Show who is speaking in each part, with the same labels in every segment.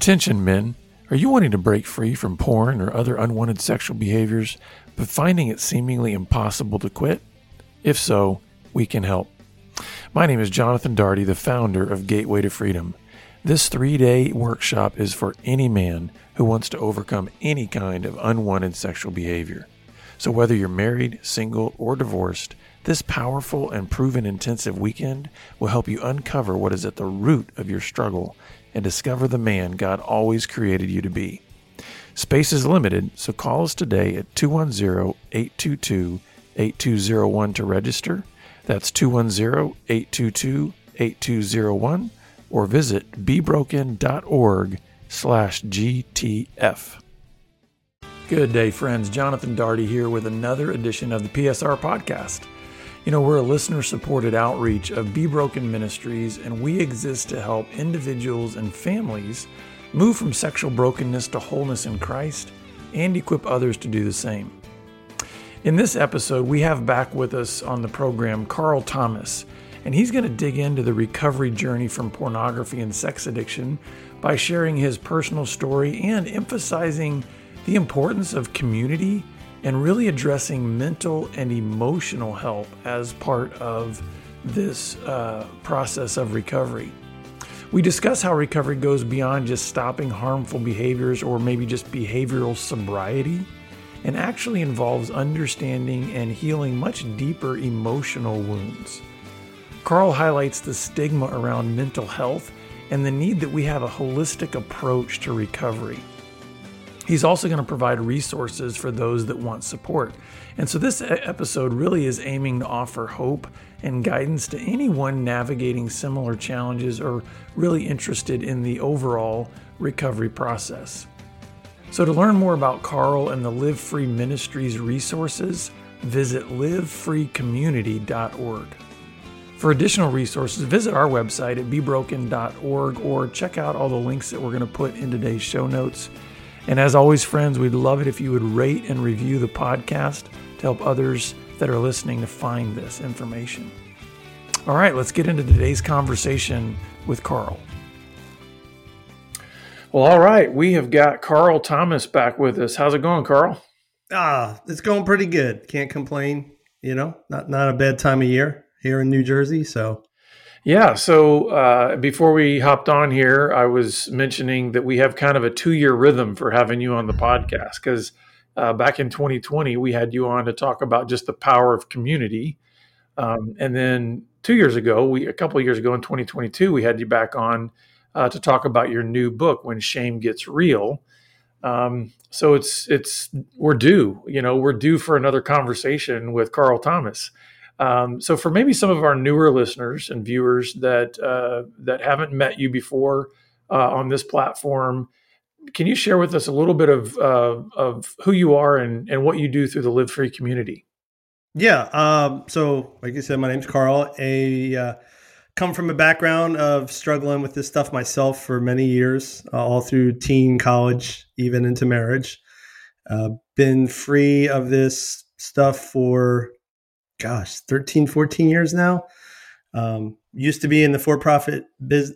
Speaker 1: Attention men, are you wanting to break free from porn or other unwanted sexual behaviors, but finding it seemingly impossible to quit? If so, we can help. My name is Jonathan Daugherty, the founder of Gateway to Freedom. This 3-day workshop is for any man who wants to overcome any kind of unwanted sexual behavior. So whether you're married, single, or divorced, this powerful and proven intensive weekend will help you uncover what is at the root of your struggle and discover the man God always created you to be. Space is limited, so call us today at 210-822-8201 to register. That's 210-822-8201, or visit bebroken.org/GTF. Good day, friends. Jonathan Daugherty here with another edition of the PSR Podcast. You know, we're a listener-supported outreach of Be Broken Ministries, and we exist to help individuals and families move from sexual brokenness to wholeness in Christ and equip others to do the same. In this episode, we have back with us on the program Carl Thomas, and he's going to dig into the recovery journey from pornography and sex addiction by sharing his personal story and emphasizing the importance of community and really addressing mental and emotional help as part of this process of recovery. We discuss how recovery goes beyond just stopping harmful behaviors or maybe just behavioral sobriety, and actually involves understanding and healing much deeper emotional wounds. Carl highlights the stigma around mental health and the need that we have a holistic approach to recovery. He's also going to provide resources for those that want support. And so this episode really is aiming to offer hope and guidance to anyone navigating similar challenges or really interested in the overall recovery process. So to learn more about Carl and the Live Free Ministries resources, visit livefreecommunity.org. For additional resources, visit our website at bebroken.org or check out all the links that we're going to put in today's show notes. And as always, friends, we'd love it if you would rate and review the podcast to help others that are listening to find this information. All right, let's get into today's conversation with Carl. Well, all right, we have got Carl Thomas back with us. How's it going, Carl?
Speaker 2: It's going pretty good. Can't complain. You know, not a bad time of year here in New Jersey. So,
Speaker 1: yeah. So before we hopped on here, I was mentioning that we have kind of a 2-year rhythm for having you on the podcast because back in 2020, we had you on to talk about just the power of community. And then a couple of years ago in 2022, we had you back on to talk about your new book, When Shame Gets Real. So we're due for another conversation with Carl Thomas. So for maybe some of our newer listeners and viewers that haven't met you before on this platform, can you share with us a little bit of who you are and what you do through the Live Free community?
Speaker 2: Yeah. So like you said, my name's Carl. I come from a background of struggling with this stuff myself for many years, all through teen, college, even into marriage. Been free of this stuff for 13, 14 years now. Used to be in the for-profit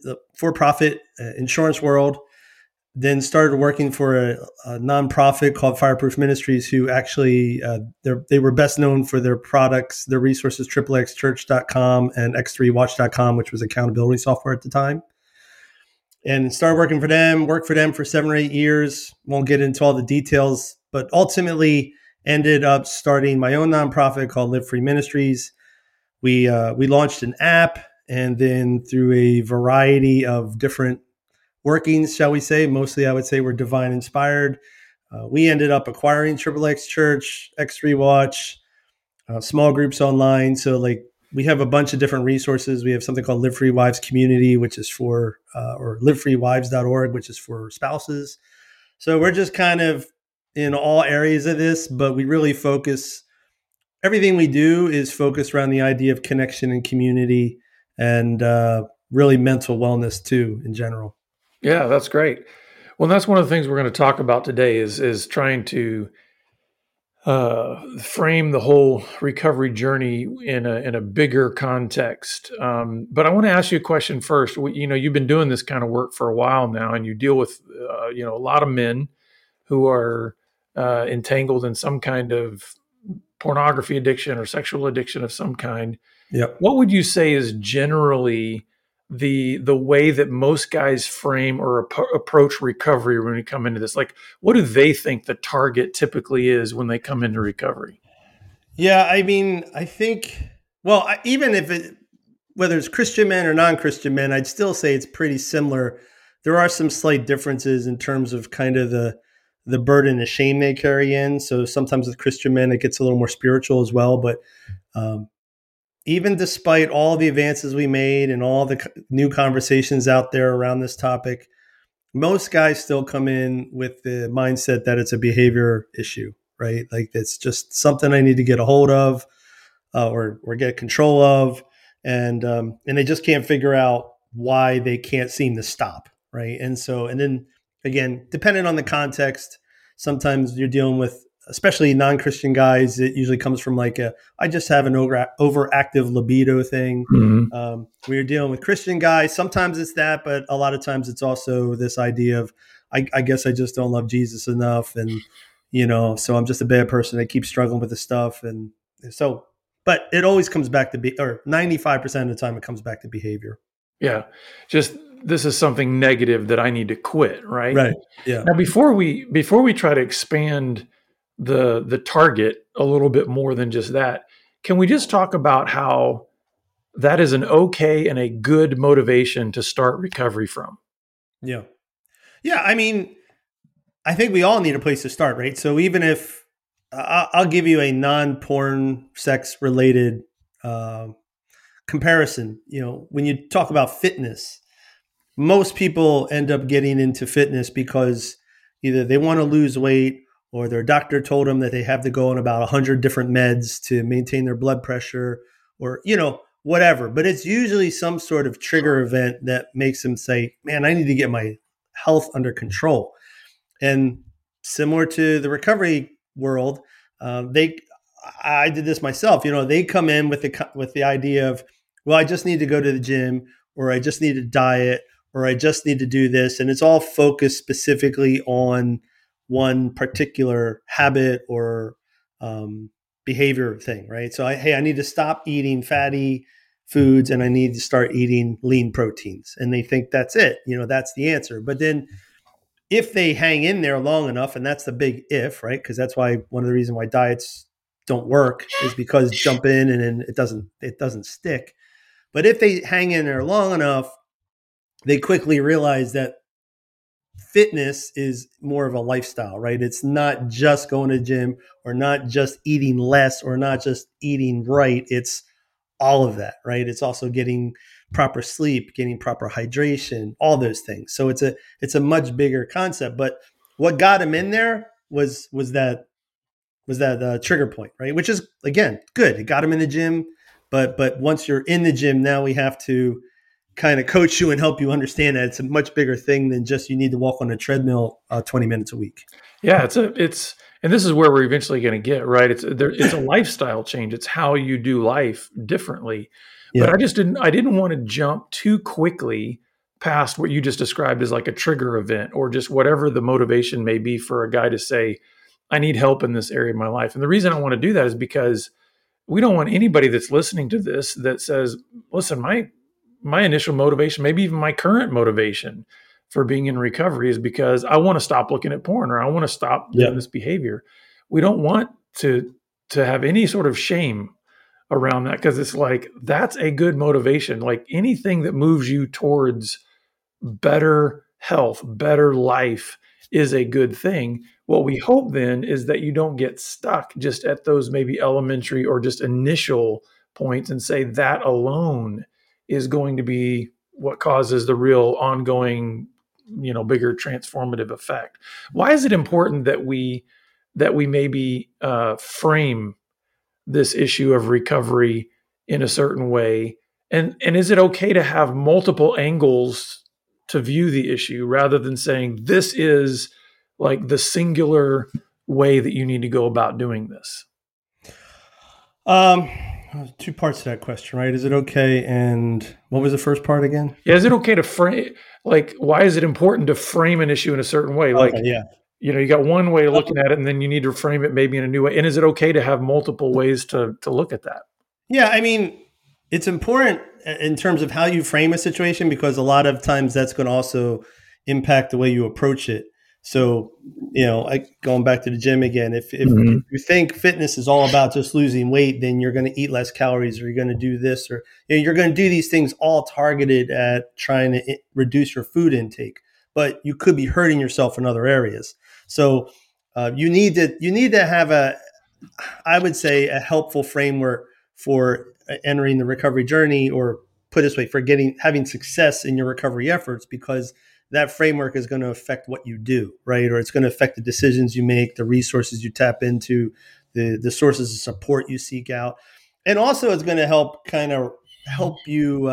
Speaker 2: insurance world, then started working for a nonprofit called Fireproof Ministries, who actually, they were best known for their products, their resources, XXXchurch.com and X3Watch.com, which was accountability software at the time. And started working for them, worked for them for 7 or 8 years. Won't get into all the details, but ultimately ended up starting my own nonprofit called Live Free Ministries. We launched an app, and then through a variety of different workings, shall we say, mostly I would say we're divine inspired. We ended up acquiring XXX Church, X3 Watch, small groups online. So like we have a bunch of different resources. We have something called Live Free Wives Community, which is for, or livefreewives.org, which is for spouses. So we're just kind of in all areas of this, but we really focus, everything we do is focused around the idea of connection and community and really mental wellness too in general.
Speaker 1: Yeah, that's great. Well, that's one of the things we're going to talk about today is trying to frame the whole recovery journey in a bigger context. But I want to ask you a question first. You've been doing this kind of work for a while now, and you deal with a lot of men who are entangled in some kind of pornography addiction or sexual addiction of some kind.
Speaker 2: Yep.
Speaker 1: What would you say is generally the way that most guys frame or approach recovery when we come into this? Like, what do they think the target typically is when they come into recovery?
Speaker 2: Yeah, I mean, I think, well, even if whether it's Christian men or non-Christian men, I'd still say it's pretty similar. There are some slight differences in terms of kind of the burden and shame they carry in. So sometimes with Christian men, it gets a little more spiritual as well. But even despite all the advances we made and all the new conversations out there around this topic, most guys still come in with the mindset that it's a behavior issue, right? Like it's just something I need to get a hold of or get control of. And they just can't figure out why they can't seem to stop, right? And then again, depending on the context, sometimes you're dealing with, especially non-Christian guys, it usually comes from like I just have an overactive libido thing.
Speaker 1: Mm-hmm.
Speaker 2: When you're dealing with Christian guys, sometimes it's that, but a lot of times it's also this idea of, I guess I just don't love Jesus enough. And, so I'm just a bad person. I keep struggling with this stuff. And so, but it always comes back to 95% of the time, it comes back to behavior.
Speaker 1: Yeah. Just, this is something negative that I need to quit. Right.
Speaker 2: Right. Yeah.
Speaker 1: Now, before we try to expand the target a little bit more than just that, can we just talk about how that is an okay and a good motivation to start recovery from?
Speaker 2: Yeah. Yeah. I mean, I think we all need a place to start, right? So even if I'll give you a non-porn sex related comparison, when you talk about fitness, most people end up getting into fitness because either they want to lose weight or their doctor told them that they have to go on about 100 different meds to maintain their blood pressure or, whatever. But it's usually some sort of trigger event that makes them say, man, I need to get my health under control. And similar to the recovery world, I did this myself. They come in with the idea of, well, I just need to go to the gym, or I just need to diet, or I just need to do this. And it's all focused specifically on one particular habit or behavior thing, right? So I need to stop eating fatty foods and I need to start eating lean proteins. And they think that's it, that's the answer. But then if they hang in there long enough, and that's the big if, right? Because that's why one of the reasons why diets don't work is because jump in and then it doesn't stick. But if they hang in there long enough, they quickly realize that fitness is more of a lifestyle, right? It's not just going to the gym or not just eating less or not just eating right. It's all of that, right? It's also getting proper sleep, getting proper hydration, all those things. So it's a much bigger concept. But what got him in there was that trigger point, right? Which is, again, good. It got him in the gym. But once you're in the gym, now we have to kind of coach you and help you understand that it's a much bigger thing than just you need to walk on a treadmill 20 minutes a week.
Speaker 1: Yeah, and this is where we're eventually going to get, right? It's a lifestyle change. It's how you do life differently. Yeah. But I didn't want to jump too quickly past what you just described as like a trigger event or just whatever the motivation may be for a guy to say, I need help in this area of my life. And the reason I want to do that is because we don't want anybody that's listening to this that says, listen, my initial motivation, maybe even my current motivation for being in recovery is because I want to stop looking at porn or I want to stop doing this behavior. We don't want to have any sort of shame around that because it's like, that's a good motivation. Like anything that moves you towards better health, better life is a good thing. What we hope then is that you don't get stuck just at those maybe elementary or just initial points and say that alone is going to be what causes the real ongoing, bigger transformative effect. Why is it important that we maybe frame this issue of recovery in a certain way? And is it okay to have multiple angles to view the issue rather than saying this is like the singular way that you need to go about doing this?
Speaker 2: Two parts to that question, right? Is it okay? And what was the first part again?
Speaker 1: Yeah, is it okay to frame, like, why is it important to frame an issue in a certain way? Like,
Speaker 2: Okay, yeah.
Speaker 1: you got one way of looking at it, and then you need to frame it maybe in a new way. And is it okay to have multiple ways to look at that?
Speaker 2: Yeah, I mean, it's important in terms of how you frame a situation because a lot of times that's going to also impact the way you approach it. So, going back to the gym again, if
Speaker 1: Mhm.
Speaker 2: you think fitness is all about just losing weight, then you're going to eat less calories, or you're going to do this, or you're going to do these things all targeted at trying to reduce your food intake. But you could be hurting yourself in other areas. So you need to have I would say, a helpful framework for entering the recovery journey, or put this way, for having success in your recovery efforts, because that framework is going to affect what you do, right? Or it's going to affect the decisions you make, the resources you tap into, the sources of support you seek out. And also it's going to help you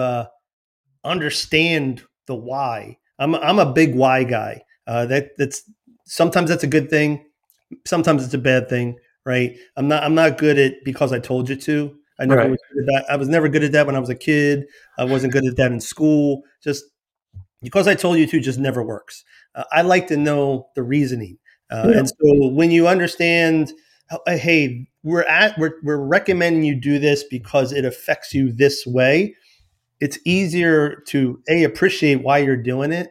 Speaker 2: understand the why. I'm a big why guy. That's sometimes that's a good thing. Sometimes it's a bad thing, right? I'm not good at because I told you to. I never
Speaker 1: Right.
Speaker 2: was good at that. I was never good at that when I was a kid. I wasn't good at that in school. Just because I told you to just never works. I like to know the reasoning,
Speaker 1: Yeah.
Speaker 2: and so when you understand, hey, we're recommending you do this because it affects you this way. It's easier to appreciate why you're doing it,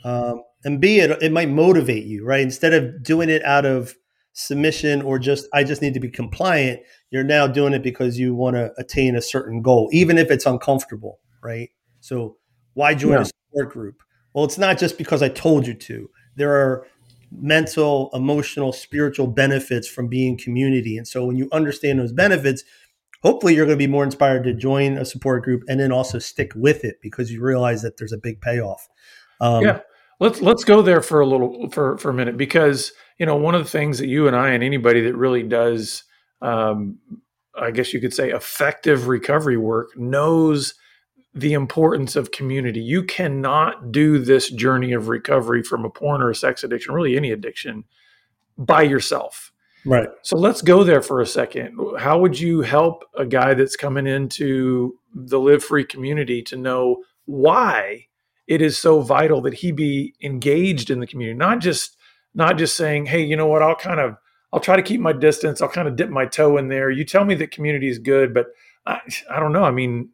Speaker 2: and b it might motivate you, right? Instead of doing it out of submission, or just I just need to be compliant, you're now doing it because you want to attain a certain goal, even if it's uncomfortable, right? So why join a
Speaker 1: Yeah.
Speaker 2: support group? Well, it's not just because I told you to. There are mental, emotional, spiritual benefits from being community, and so when you understand those benefits, hopefully you're going to be more inspired to join a support group and then also stick with it because you realize that there's a big payoff.
Speaker 1: Yeah.
Speaker 2: Um,
Speaker 1: Let's go there for a minute, because one of the things that you and I and anybody that really does, um, I guess you could say, effective recovery work knows the importance of community. You cannot do this journey of recovery from a porn or a sex addiction, really any addiction, by yourself.
Speaker 2: right.
Speaker 1: So let's go there for a second. How would you help a guy that's coming into the Live Free community to know why it is so vital that he be engaged in the community, not just saying, "Hey, you know what? I'll try to keep my distance. I'll kind of dip my toe in there. You tell me that community is good, but I don't know. I mean,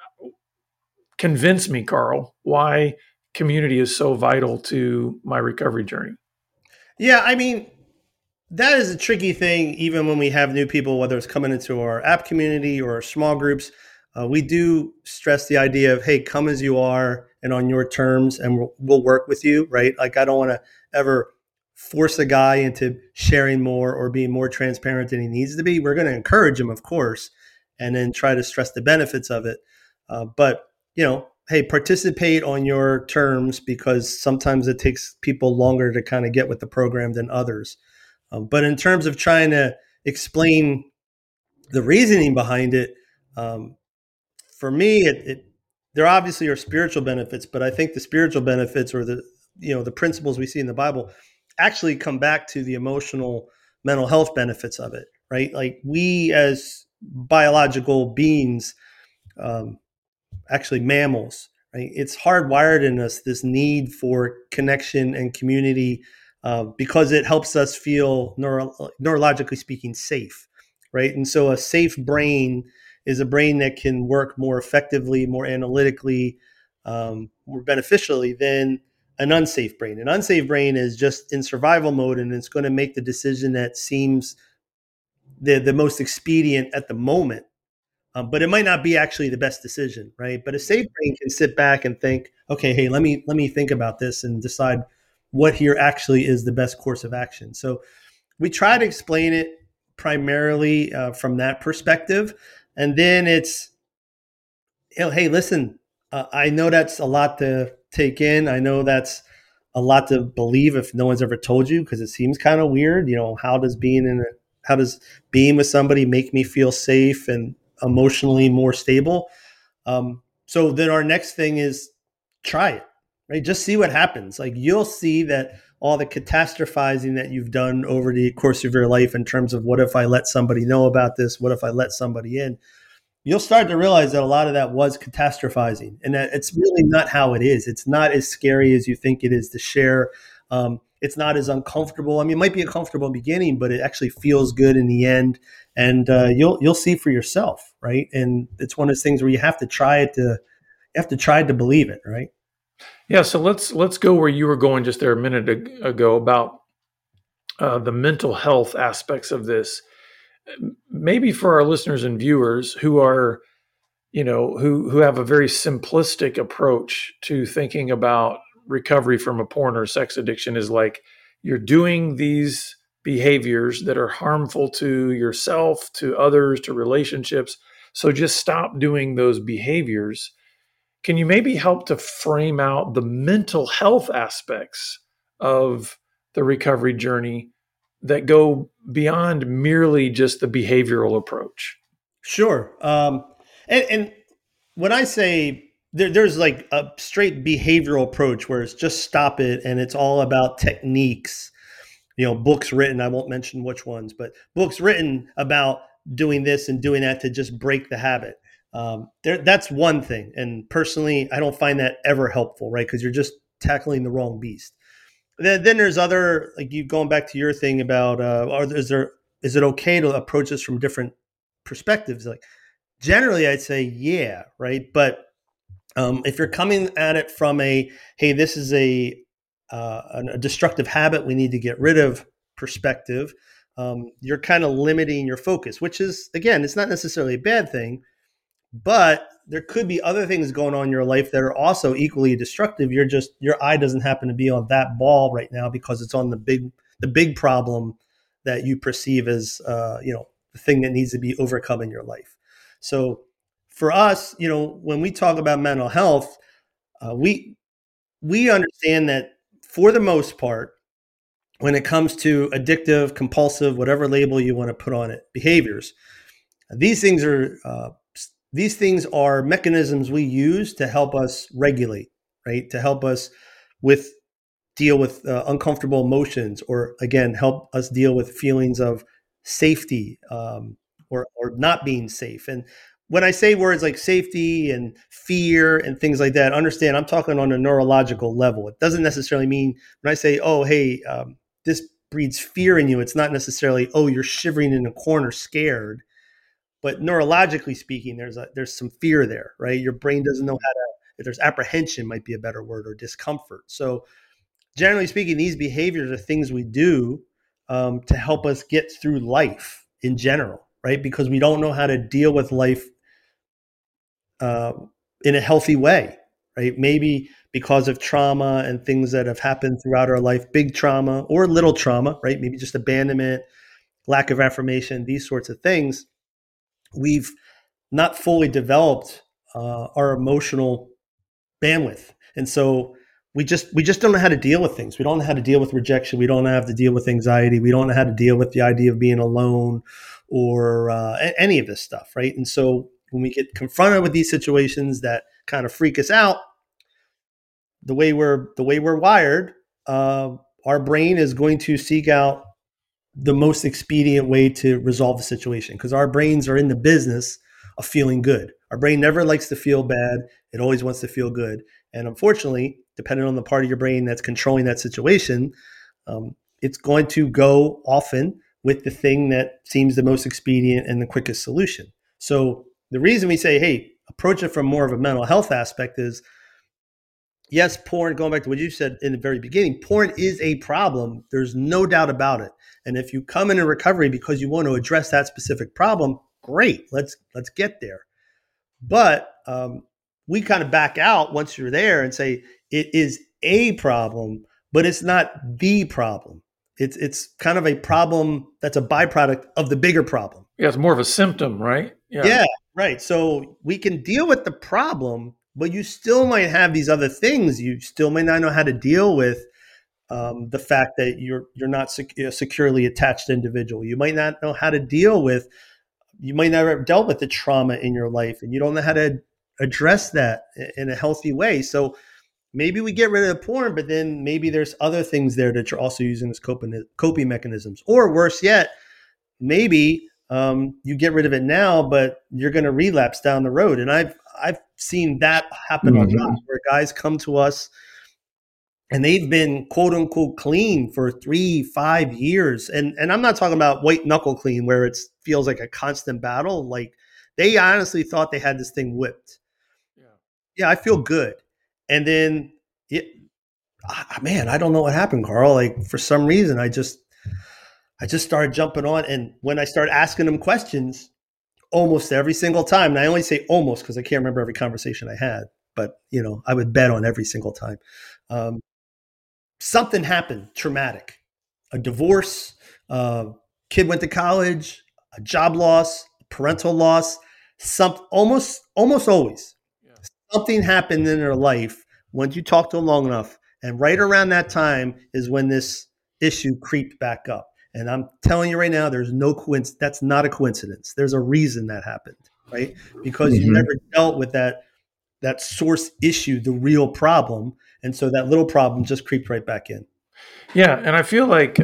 Speaker 1: convince me, Carl, why community is so vital to my recovery journey."
Speaker 2: Yeah, I mean, that is a tricky thing, even when we have new people, whether it's coming into our app community or our small groups. We do stress the idea of, hey, come as you are and on your terms, and we'll work with you, right? Like, I don't want to ever force a guy into sharing more or being more transparent than he needs to be. We're going to encourage him, of course, and then try to stress the benefits of it. But, hey, participate on your terms, because sometimes it takes people longer to kind of get with the program than others. But in terms of trying to explain the reasoning behind it, um, for me, there obviously are spiritual benefits, but I think the spiritual benefits, or the principles we see in the Bible, actually come back to the emotional, mental health benefits of it, right? Like, we as biological beings, um, actually mammals, right? It's hardwired in us, this need for connection and community, because it helps us feel neurologically speaking safe, right? And so a safe brain is a brain that can work more effectively, more analytically, more beneficially than an unsafe brain. An unsafe brain is just in survival mode, and it's going to make the decision that seems the most expedient at the moment, but it might not be actually the best decision, right? But a safe brain can sit back and think, okay, hey, let me think about this and decide what here actually is the best course of action. So we try to explain it primarily from that perspective, and then it's, hey, listen, I know that's a lot to take in. I know that's a lot to believe if no one's ever told you, because it seems kind of weird. How does being with somebody make me feel safe and emotionally more stable? So then our next thing is try it, right? Just see what happens. Like, you'll see that all the catastrophizing that you've done over the course of your life in terms of what if I let somebody know about this? What if I let somebody in? You'll start to realize that a lot of that was catastrophizing and that it's really not how it is. It's not as scary as you think it is to share. It's not as uncomfortable. I mean, it might be uncomfortable in the beginning, but it actually feels good in the end. And you'll see for yourself, right? And it's one of those things where you have to try it to believe it, right?
Speaker 1: Yeah. So let's go where you were going just there a minute ago about the mental health aspects of this. Maybe for our listeners and viewers who are, who have a very simplistic approach to thinking about recovery from a porn or sex addiction is like you're doing these behaviors that are harmful to yourself, to others, to relationships. So just stop doing those behaviors. Can you maybe help to frame out the mental health aspects of the recovery journey that go beyond merely just the behavioral approach?
Speaker 2: Sure. And when I say there's like a straight behavioral approach where it's just stop it and it's all about techniques, books written, I won't mention which ones, but books written about doing this and doing that to just break the habit. That's one thing. And personally, I don't find that ever helpful, right? Because you're just tackling the wrong beast. Then there's other, like you going back to your thing about, is it okay to approach this from different perspectives? Like generally I'd say, yeah. Right. But if you're coming at it from hey, this is a destructive habit we need to get rid of perspective, you're kind of limiting your focus, which is, again, it's not necessarily a bad thing, but there could be other things going on in your life that are also equally destructive. Your eye doesn't happen to be on that ball right now because it's on the big problem that you perceive as, the thing that needs to be overcome in your life. So for us, when we talk about mental health, we understand that for the most part, when it comes to addictive, compulsive, whatever label you want to put on it, behaviors, these things are mechanisms we use to help us regulate, right? To help us deal with uncomfortable emotions, or again, help us deal with feelings of safety, or not being safe. And when I say words like safety and fear and things like that, understand I'm talking on a neurological level. It doesn't necessarily mean when I say, oh, hey, this breeds fear in you, it's not necessarily, oh, you're shivering in a corner scared. But neurologically speaking, there's some fear there, right? Your brain doesn't know if there's apprehension might be a better word, or discomfort. So generally speaking, these behaviors are things we do to help us get through life in general, right? Because we don't know how to deal with life in a healthy way, right? Maybe because of trauma and things that have happened throughout our life, big trauma or little trauma, right? Maybe just abandonment, lack of affirmation, these sorts of things. We've not fully developed our emotional bandwidth. And so we just don't know how to deal with things. We don't know how to deal with rejection. We don't know how to deal with anxiety. We don't know how to deal with the idea of being alone or any of this stuff, right? And so when we get confronted with these situations that kind of freak us out, the way we're wired, our brain is going to seek out the most expedient way to resolve the situation, because our brains are in the business of feeling good. Our brain never likes to feel bad. It always wants to feel good. And unfortunately, depending on the part of your brain that's controlling that situation, it's going to go often with the thing that seems the most expedient and the quickest solution. So the reason we say, hey, approach it from more of a mental health aspect is, yes, porn, going back to what you said in the very beginning, porn is a problem. There's no doubt about it. And if you come into recovery because you want to address that specific problem, great, let's get there. But we kind of back out once you're there and say it is a problem, but it's not the problem. It's kind of a problem that's a byproduct of the bigger problem.
Speaker 1: Yeah, it's more of a symptom, right?
Speaker 2: Yeah, right. So we can deal with the problem, but you still might have these other things. You still may not know how to deal with the fact that you're not a securely attached individual. You might not know how to deal with. You might never have dealt with the trauma in your life, and you don't know how to address that in a healthy way. So maybe we get rid of the porn, but then maybe there's other things there that you're also using as coping mechanisms. Or worse yet, maybe you get rid of it now, but you're going to relapse down the road. And I've seen that happen a lot, where guys come to us and they've been quote unquote clean for 3-5 years. And I'm not talking about white knuckle clean where it feels like a constant battle. Like they honestly thought they had this thing whipped. Yeah, I feel good. And then, man, I don't know what happened, Carl. Like for some reason, I just started jumping on. And when I started asking them questions, almost every single time, and I only say almost because I can't remember every conversation I had, but I would bet on every single time. Something happened traumatic, a divorce, kid went to college, a job loss, parental loss, almost always. Yeah. Something happened in their life once you talk to them long enough. And right around that time is when this issue creeped back up. And I'm telling you right now, there's no coincidence. That's not a coincidence. There's a reason that happened, right? Because you never dealt with that source issue, the real problem. And so that little problem just creeped right back in.
Speaker 1: Yeah. And I feel like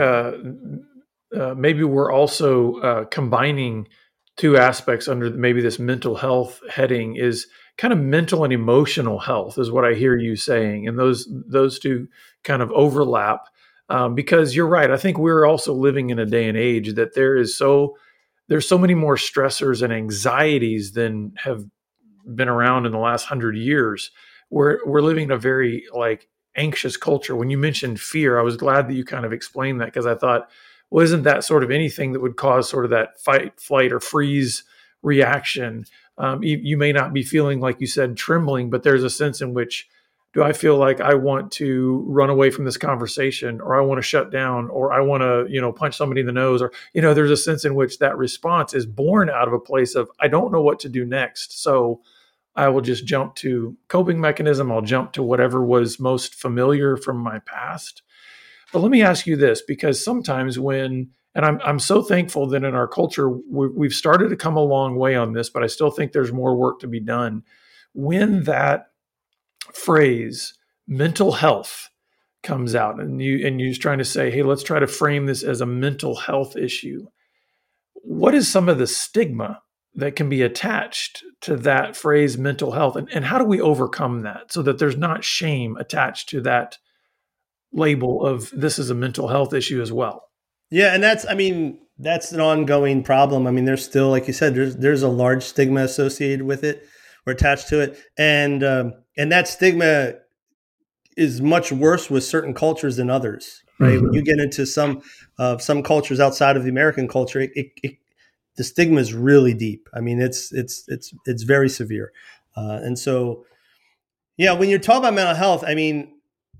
Speaker 1: maybe we're also combining two aspects under maybe this mental health heading is kind of mental and emotional health is what I hear you saying. And those two kind of overlap. Because you're right. I think we're also living in a day and age that there's so many more stressors and anxieties than have been around in the last 100 years. We're living in a very anxious culture. When you mentioned fear, I was glad that you kind of explained that, because I thought, well, isn't that sort of anything that would cause sort of that fight, flight, or freeze reaction? You may not be feeling, like you said, trembling, but there's a sense in which, do I feel like I want to run away from this conversation, or I want to shut down, or I want to, punch somebody in the nose, or, there's a sense in which that response is born out of a place of, I don't know what to do next. So I will just jump to coping mechanism. I'll jump to whatever was most familiar from my past. But let me ask you this, because sometimes and I'm so thankful that in our culture, we've started to come a long way on this, but I still think there's more work to be done. When that phrase mental health comes out and you're trying to say, hey, let's try to frame this as a mental health issue, what is some of the stigma that can be attached to that phrase mental health, and how do we overcome that so that there's not shame attached to that label of this is a mental health issue as well?
Speaker 2: Yeah, and that's an ongoing problem. I mean, there's still, like you said, there's a large stigma associated with it or attached to it, and that stigma is much worse with certain cultures than others, right? Mm-hmm. When you get into some cultures outside of the American culture, the stigma is really deep. I mean, it's very severe, and so, yeah, when you're talking about mental health, I mean,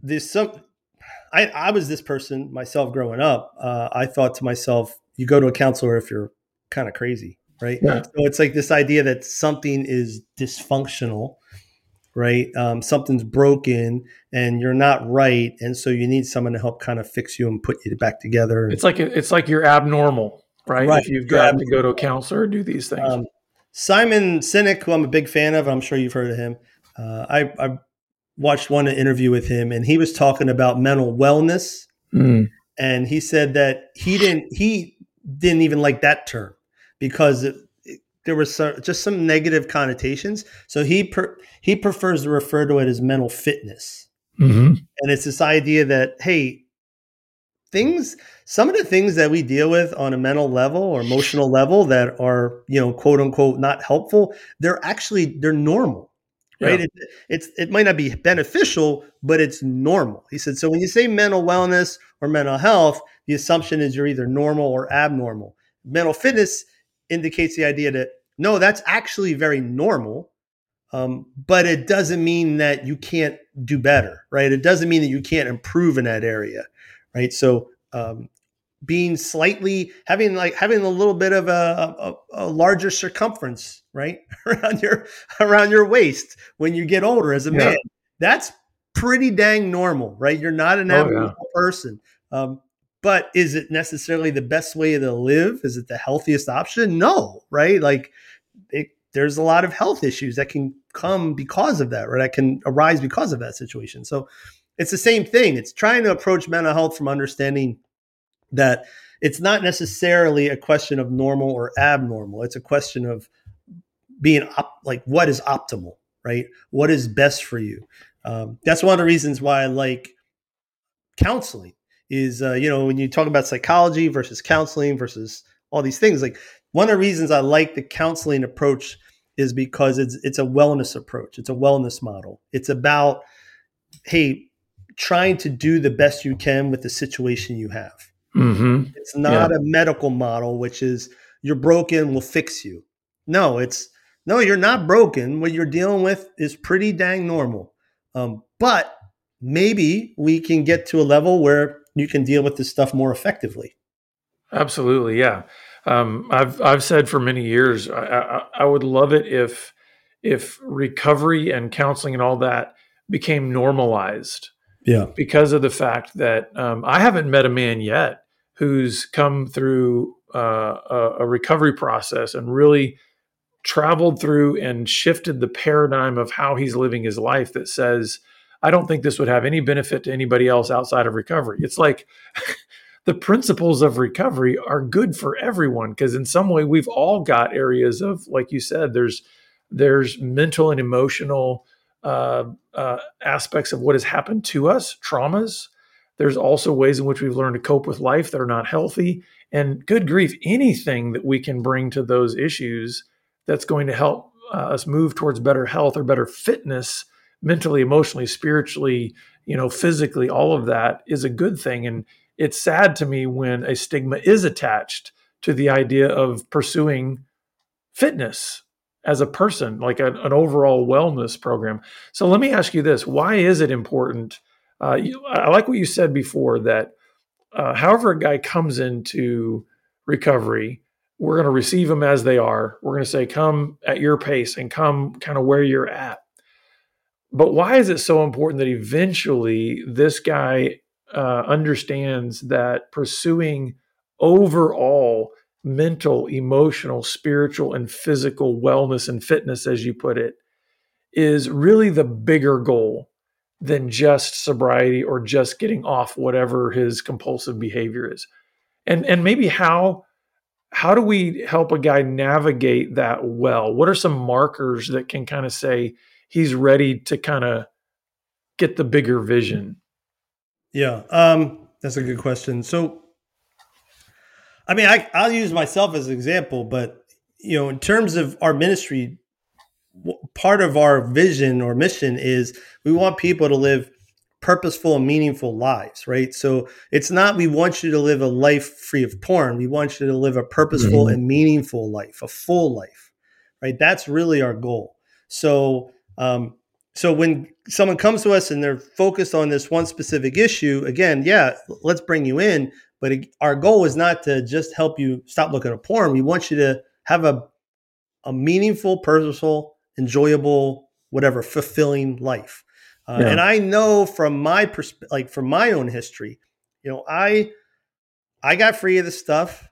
Speaker 2: I was this person myself growing up. I thought to myself, you go to a counselor if you're kind of crazy, right? Yeah. So it's like this idea that something is dysfunctional, right? Something's broken and you're not right. And so you need someone to help kind of fix you and put you back together.
Speaker 1: It's like you're abnormal, right? If you've got to go to a counselor or do these things.
Speaker 2: Simon Sinek, who I'm a big fan of, I'm sure you've heard of him. I watched one interview with him, and he was talking about mental wellness. And he said that he didn't even like that term because there was just some negative connotations. So he prefers to refer to it as mental fitness. Mm-hmm. And it's this idea that, hey, some of the things that we deal with on a mental level or emotional level that are, quote unquote, not helpful, they're normal. Right. Yeah. It might not be beneficial, but it's normal. He said, so when you say mental wellness or mental health, the assumption is you're either normal or abnormal. Mental fitness indicates the idea that, no, that's actually very normal. But it doesn't mean that you can't do better. Right. It doesn't mean that you can't improve in that area. Right. So being having a little bit of a larger circumference, right, around your waist when you get older as a man, that's pretty dang normal, right? You're not an abnormal person. But is it necessarily the best way to live? Is it the healthiest option? No, right? Like there's a lot of health issues that can come because of that, or that can arise because of that situation. So it's the same thing. It's trying to approach mental health from understanding that it's not necessarily a question of normal or abnormal. It's a question of being like, what is optimal, right? What is best for you? That's one of the reasons why I like counseling is, when you talk about psychology versus counseling versus all these things, like one of the reasons I like the counseling approach is because it's a wellness approach. It's a wellness model. It's about, hey, trying to do the best you can with the situation you have.
Speaker 1: Mm-hmm.
Speaker 2: It's not a medical model, which is you're broken, we'll fix you. No, you're not broken. What you're dealing with is pretty dang normal. But maybe we can get to a level where you can deal with this stuff more effectively.
Speaker 1: Absolutely, yeah. I've said for many years, I would love it if recovery and counseling and all that became normalized.
Speaker 2: Yeah.
Speaker 1: Because of the fact that I haven't met a man yet who's come through a recovery process and really traveled through and shifted the paradigm of how he's living his life that says, I don't think this would have any benefit to anybody else outside of recovery. It's like the principles of recovery are good for everyone because in some way we've all got areas of, like you said, there's mental and emotional aspects of what has happened to us, traumas. There's also ways in which we've learned to cope with life that are not healthy. And good grief, anything that we can bring to those issues that's going to help us move towards better health or better fitness, mentally, emotionally, spiritually, physically, all of that is a good thing. And it's sad to me when a stigma is attached to the idea of pursuing fitness as a person, like an overall wellness program. So let me ask you this. Why is it important? I like what you said before that however a guy comes into recovery, we're going to receive them as they are. We're going to say, come at your pace and come kind of where you're at. But why is it so important that eventually this guy understands that pursuing overall mental, emotional, spiritual, and physical wellness and fitness, as you put it, is really the bigger goal than just sobriety or just getting off whatever his compulsive behavior is? And maybe how do we help a guy navigate that well? What are some markers that can kind of say he's ready to kind of get the bigger vision?
Speaker 2: Yeah, that's a good question. So, I mean, I'll use myself as an example, but in terms of our ministry, part of our vision or mission is we want people to live purposeful and meaningful lives, right? So it's not we want you to live a life free of porn. We want you to live a purposeful and meaningful life, a full life, right? That's really our goal. So, so when someone comes to us and they're focused on this one specific issue, again, yeah, let's bring you in. But our goal is not to just help you stop looking at porn. We want you to have a meaningful, purposeful, enjoyable, whatever, fulfilling life. And I know from my perspective, from my own history, I got free of this stuff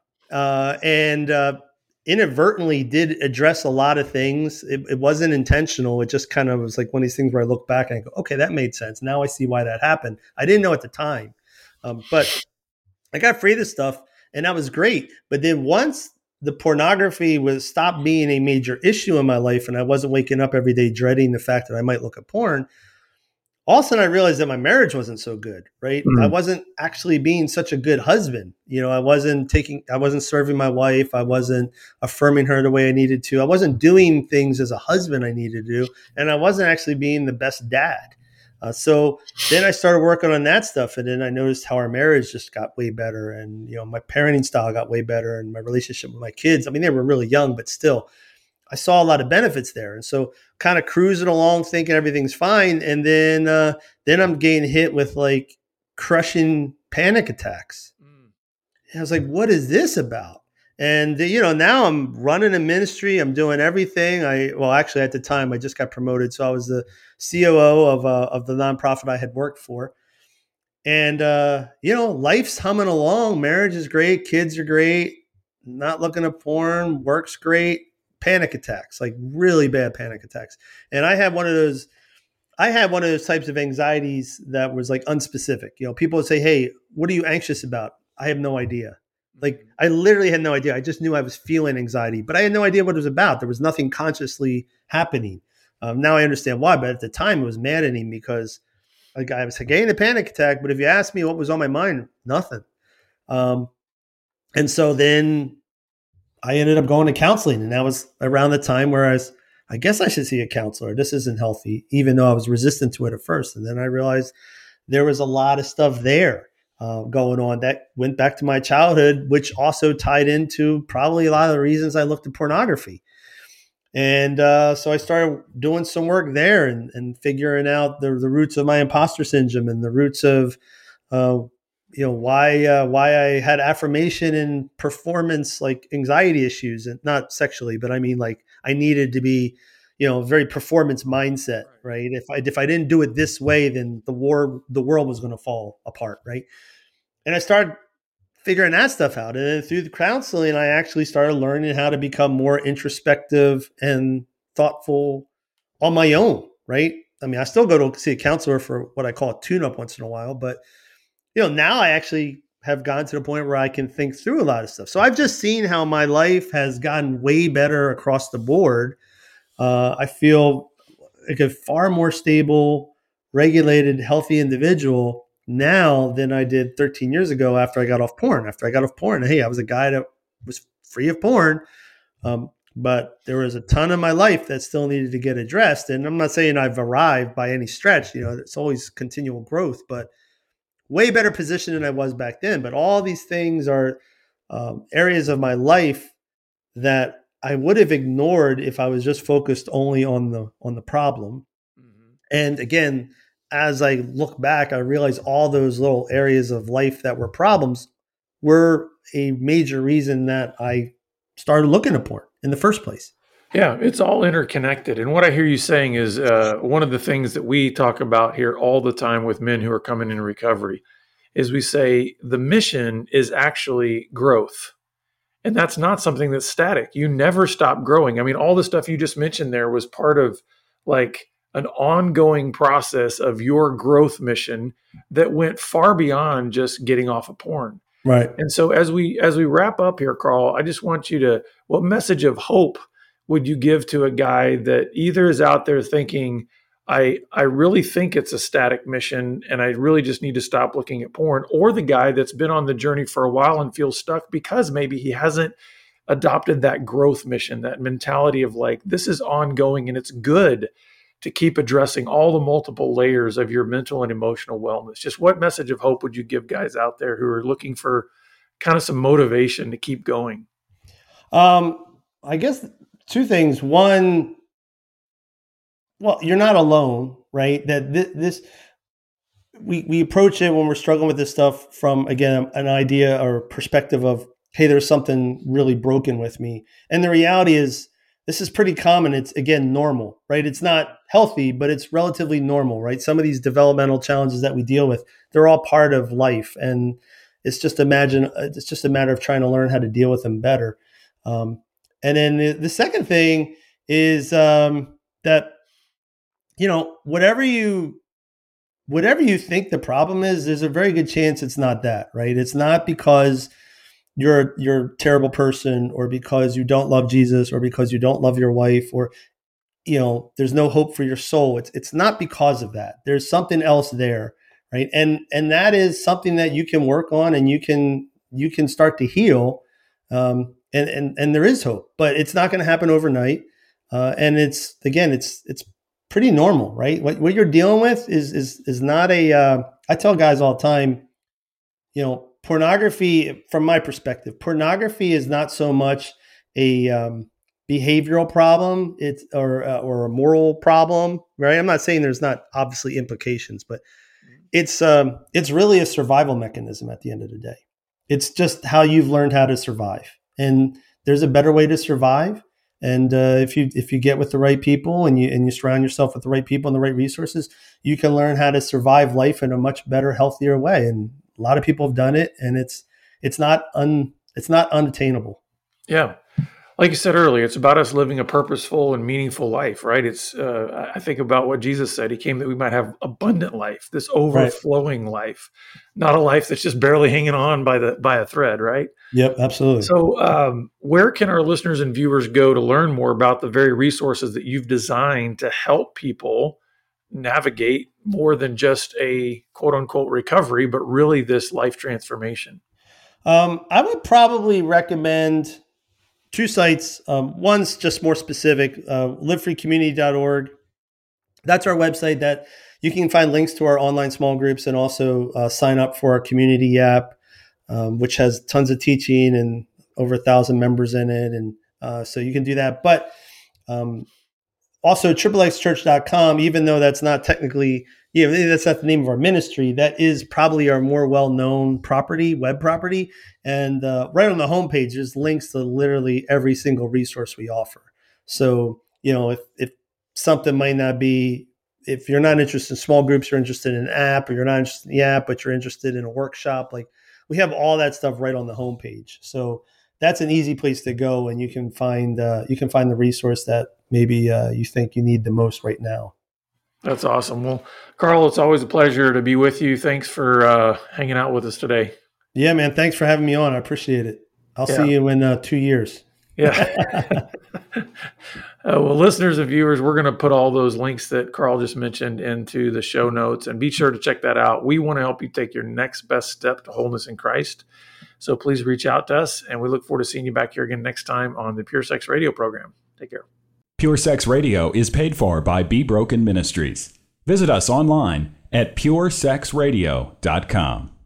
Speaker 2: and inadvertently did address a lot of things. It wasn't intentional. It just kind of was like one of these things where I look back and I go, okay, that made sense. Now I see why that happened. I didn't know at the time, but I got free of this stuff and that was great. But then once the pornography was stopped being a major issue in my life and I wasn't waking up every day dreading the fact that I might look at porn, all of a sudden I realized that my marriage wasn't so good, right? I wasn't actually being such a good husband. I wasn't serving my wife. I wasn't affirming her the way I needed to. I wasn't doing things as a husband I needed to do. And I wasn't actually being the best dad. So then I started working on that stuff. And then I noticed how our marriage just got way better. And, my parenting style got way better and my relationship with my kids. I mean, they were really young, but still I saw a lot of benefits there. And so kind of cruising along, thinking everything's fine. And then I'm getting hit with like crushing panic attacks. And I was like, what is this about? And, now I'm running a ministry. I'm doing everything. Actually at the time I just got promoted. So I was the COO of the nonprofit I had worked for. And, life's humming along. Marriage is great. Kids are great. Not looking at porn. Work's great. panic attacks, like really bad panic attacks. And I had one of those types of anxieties that was like unspecific. People would say, "Hey, what are you anxious about?" I have no idea. Like, I literally had no idea. I just knew I was feeling anxiety, but I had no idea what it was about. There was nothing consciously happening. Now I understand why, but at the time it was maddening because like I was getting a panic attack. But if you ask me what was on my mind, nothing. And so then I ended up going to counseling, and that was around the time where I guess I should see a counselor. This isn't healthy, even though I was resistant to it at first. And then I realized there was a lot of stuff there going on that went back to my childhood, which also tied into probably a lot of the reasons I looked at pornography. And so I started doing some work there and figuring out the roots of my imposter syndrome and the roots of, why I had affirmation and performance like anxiety issues, and not sexually, but I mean like I needed to be, very performance mindset, right? If I didn't do it this way, then the world was going to fall apart, right? And I started figuring that stuff out. And then through the counseling, I actually started learning how to become more introspective and thoughtful on my own, right? I mean, I still go to see a counselor for what I call a tune-up once in a while, but now I actually have gotten to the point where I can think through a lot of stuff. So I've just seen how my life has gotten way better across the board. I feel like a far more stable, regulated, healthy individual now than I did 13 years ago after I got off porn. Hey, I was a guy that was free of porn, but there was a ton of my life that still needed to get addressed. And I'm not saying I've arrived by any stretch. It's always continual growth, but way better position than I was back then. But all these things are areas of my life that I would have ignored if I was just focused only on the problem. Mm-hmm. And again, as I look back, I realize all those little areas of life that were problems were a major reason that I started looking at porn in the first place.
Speaker 1: Yeah, it's all interconnected. And what I hear you saying is one of the things that we talk about here all the time with men who are coming in recovery is we say the mission is actually growth. And that's not something that's static. You never stop growing. I mean, all the stuff you just mentioned there was part of like an ongoing process of your growth mission that went far beyond just getting off of porn.
Speaker 2: Right.
Speaker 1: And so as we wrap up here, Carl, I just want you to, what message of hope would you give to a guy that either is out there thinking, I really think it's a static mission and I really just need to stop looking at porn, or the guy that's been on the journey for a while and feels stuck because maybe he hasn't adopted that growth mission, that mentality of like, this is ongoing and it's good to keep addressing all the multiple layers of your mental and emotional wellness. Just what message of hope would you give guys out there who are looking for kind of some motivation to keep going?
Speaker 2: I guess two things. One, well, you're not alone, right? That this we approach it when we're struggling with this stuff from, again, an idea or perspective of, hey, there's something really broken with me. And the reality is this is pretty common. It's, again, normal, right? It's not healthy, but it's relatively normal, right? Some of these developmental challenges that we deal with, they're all part of life. And it's just a matter of trying to learn how to deal with them better. And then the second thing is that, whatever you think the problem is, there's a very good chance it's not that, right? It's not because you're a terrible person, or because you don't love Jesus, or because you don't love your wife, or, there's no hope for your soul. It's not because of that. There's something else there, right? And that is something that you can work on, and you can start to heal. And there is hope, but it's not going to happen overnight. And it's pretty normal, right? What you're dealing with is not I tell guys all the time, pornography, from my perspective, pornography is not so much a behavioral problem, or a moral problem, right? I'm not saying there's not obviously implications, but it's really a survival mechanism at the end of the day. It's just how you've learned how to survive, and there's a better way to survive. And if you get with the right people and you surround yourself with the right people and the right resources, you can learn how to survive life in a much better, healthier way. And a lot of people have done it, and it's not unattainable.
Speaker 1: Yeah. Like you said earlier, it's about us living a purposeful and meaningful life, right? It's I think about what Jesus said. He came that we might have abundant life, this overflowing life, not a life that's just barely hanging on by a thread, right?
Speaker 2: Yep, absolutely.
Speaker 1: So where can our listeners and viewers go to learn more about the very resources that you've designed to help people navigate more than just a quote unquote recovery, but really this life transformation?
Speaker 2: I would probably recommend two sites. One's just more specific, livefreecommunity.org. That's our website that you can find links to our online small groups and also sign up for our community app, which has tons of teaching and over 1,000 members in it. And so you can do that. But also triplexchurch.com, even though that's not technically, that's not the name of our ministry, that is probably our more well-known web property. And right on the homepage, there's links to literally every single resource we offer. So, if something might not be, if you're not interested in small groups, you're interested in an app, or you're not interested in the app, but you're interested in a workshop, like we have all that stuff right on the homepage. So that's an easy place to go, and you can find the resource that maybe you think you need the most right now.
Speaker 1: That's awesome. Well, Carl, it's always a pleasure to be with you. Thanks for hanging out with us today.
Speaker 2: Yeah, man. Thanks for having me on. I appreciate it. I'll see you in 2 years.
Speaker 1: Yeah. Well, listeners and viewers, we're going to put all those links that Carl just mentioned into the show notes, and be sure to check that out. We want to help you take your next best step to wholeness in Christ. So please reach out to us, and we look forward to seeing you back here again next time on the Pure Sex Radio program. Take care.
Speaker 3: Pure Sex Radio is paid for by Be Broken Ministries. Visit us online at puresexradio.com.